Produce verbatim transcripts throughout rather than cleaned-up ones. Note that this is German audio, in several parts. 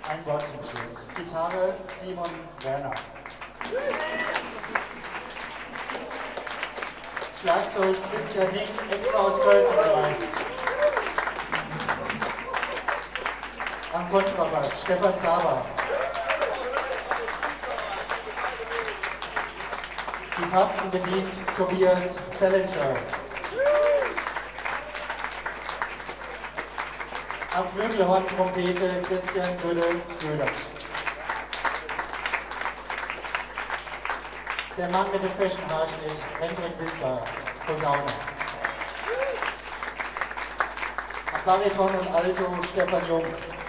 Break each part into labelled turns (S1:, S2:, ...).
S1: Ein Wort zum Schluss. Gitarre Simon Werner. Schlagzeug Christian Hink, extra aus Köln angereist. Am Kontrabass Stefan Zaber. Die Tasten bedient Tobias Selinger. Am Flügelhorn Trompete Christian Gödel-Gödert. Der Mann mit dem Fashion-Haarschnitt Hendrik Wisler, Posaune. Am Bariton und Alto Stefan Jung.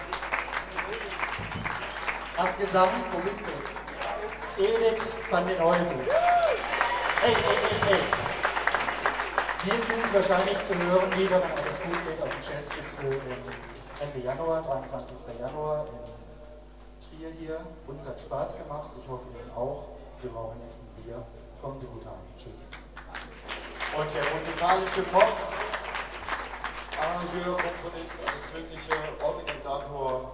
S1: Am Gesang, wo bist du? Edith van den Heuvel. Hey, hey, hey, hey. Wir sind wahrscheinlich zu hören, wie wenn alles gut geht, auf dem Jazzgipfel Ende Januar, dreiundzwanzigsten Januar in Trier hier. Uns hat Spaß gemacht, ich hoffe Ihnen auch. Wir brauchen jetzt ein Bier. Kommen Sie gut an. Tschüss.
S2: Und der musikalische Kopf, Arrangeur, Komponist, alles mögliche, Organisator